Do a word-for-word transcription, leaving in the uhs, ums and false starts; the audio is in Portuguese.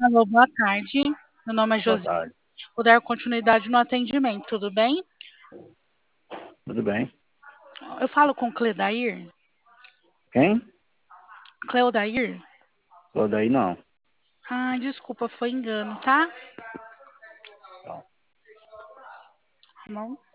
Alô, boa tarde. Meu nome é Boa Josi. tarde. Vou dar continuidade no atendimento, tudo bem? Tudo bem? Eu falo com Cledair? Quem? Cleodair? Sou daí não. Ah, desculpa, foi engano, tá? Não. Tá bom.